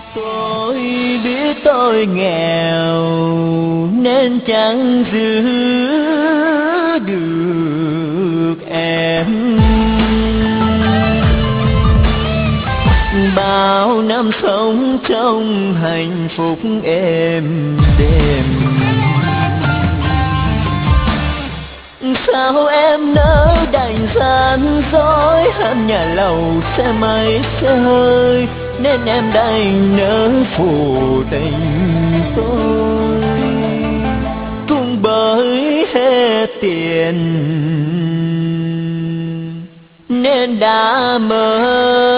Tôi biết tôi nghèo nên chẳng giữ được em. Bao năm sống trong hạnh phúc êm đềm, sao em nỡ đành gian dối, ham nhà lầu xe máy xe hơi nên em đành nỡ phụ tình tôi. Cũng bởi hết tiền nên đã mơ